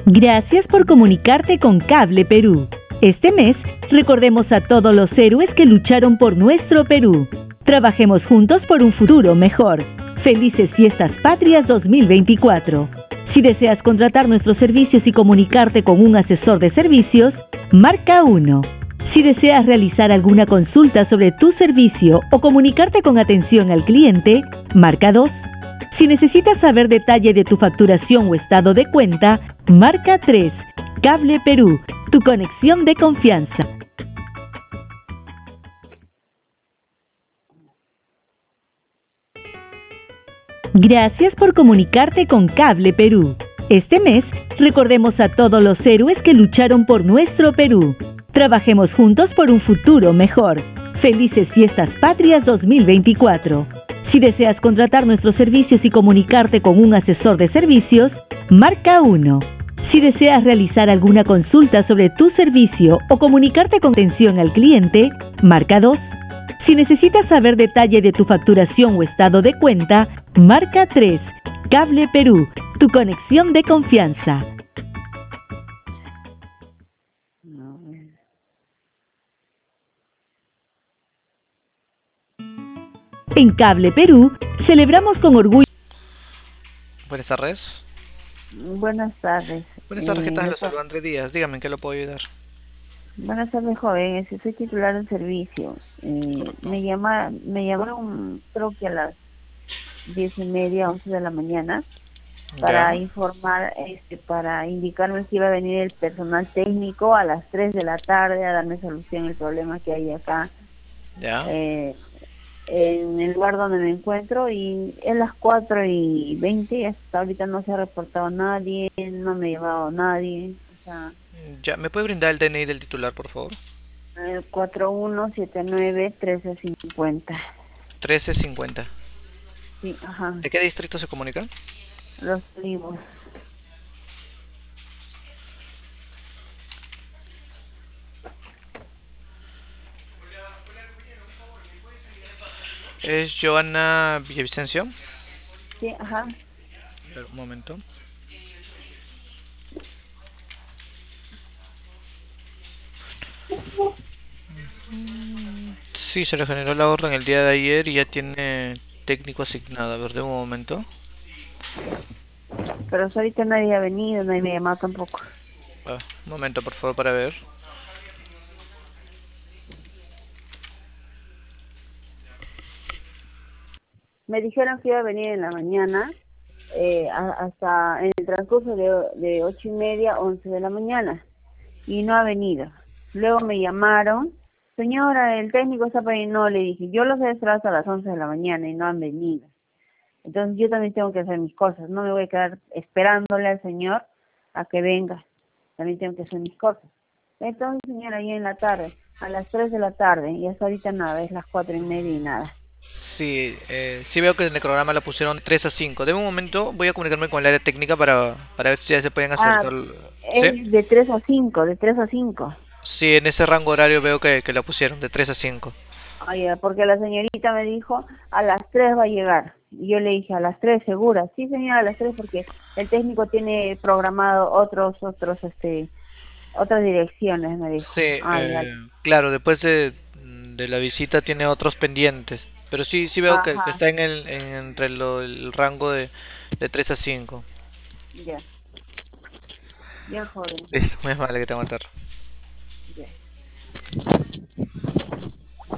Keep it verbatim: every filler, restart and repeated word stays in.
Gracias por comunicarte con Cable Perú. Este mes, recordemos a todos los héroes que lucharon por nuestro Perú. Trabajemos juntos por un futuro mejor. Felices Fiestas Patrias dos mil veinticuatro. Si deseas contratar nuestros servicios y comunicarte con un asesor de servicios, marca uno. Si deseas realizar alguna consulta sobre tu servicio o comunicarte con atención al cliente, marca dos. Si necesitas saber detalle de tu facturación o estado de cuenta, marca tres. Cable Perú, tu conexión de confianza. Gracias por comunicarte con Cable Perú. Este mes, recordemos a todos los héroes que lucharon por nuestro Perú. Trabajemos juntos por un futuro mejor. Felices Fiestas Patrias dos mil veinticuatro. Si deseas contratar nuestros servicios y comunicarte con un asesor de servicios, marca uno. Si deseas realizar alguna consulta sobre tu servicio o comunicarte con atención al cliente, marca dos. Si necesitas saber detalle de tu facturación o estado de cuenta, marca tres. Cable Perú, tu conexión de confianza. En Cable Perú, celebramos con orgullo. Buenas tardes. Buenas tardes. Buenas tardes, ¿qué tal? Eh, Lo saludo Andrés Díaz. Dígame, ¿en qué lo puedo ayudar? buenas tardes, joven. Este, soy titular del servicio. Eh, me llama, me llamaron, creo que a las diez y media, once de la mañana, para Ya. informar, este, para indicarme si iba a venir el personal técnico a las tres de la tarde a darme solución al problema que hay acá. Ya. Eh, en el lugar donde me encuentro, y es las cuatro y veinte, hasta ahorita no se ha reportado nadie, no me ha llevado nadie, o sea, Ya, ¿me puede brindar el D N I del titular, por favor? eh, cuatro uno siete nueve uno tres cinco cero. trece cincuenta. Sí, ajá, ¿De qué distrito se comunica? Los Olivos. ¿Es Joana Villavicencio? Sí, ajá. A ver, un momento. Sí, se le generó la orden el día de ayer y ya tiene técnico asignado. A ver, de un momento. Pero hasta ahorita nadie ha venido, nadie me ha llamado tampoco. Ah, un momento, por favor, para ver. Me dijeron que iba a venir en la mañana, eh, a- hasta en el transcurso de, de ocho y media, once de la mañana, y no ha venido. Luego me llamaron, señora, el técnico está para ir. No, le dije, yo los he esperado hasta las once de la mañana y no han venido. Entonces yo también tengo que hacer mis cosas, no me voy a quedar esperándole al señor a que venga, también tengo que hacer mis cosas. Entonces, señora, ahí en la tarde, a las tres de la tarde, y hasta ahorita nada, es las cuatro y media y nada. Sí, eh, sí veo que en el programa la pusieron tres a cinco. De un momento voy a comunicarme con el área técnica para, para ver si ya se pueden Ah, acercar. ¿Sí? es de tres a cinco, de tres a cinco. Sí, en ese rango horario veo que, que la pusieron, de tres a cinco. Ay, ah, porque la señorita me dijo, a las tres va a llegar. Y yo le dije, a las tres, segura. Sí, señora, a las tres, porque el técnico tiene programado otros, otros, este, otras direcciones, me dijo. Sí, Ay, eh, vale. claro, después de, de la visita tiene otros pendientes. Pero sí, sí veo que, que Ajá, está en el, en- entre lo- el rango de, de tres a cinco. ya, ya, joven. Listo, muy vale que te aguantar.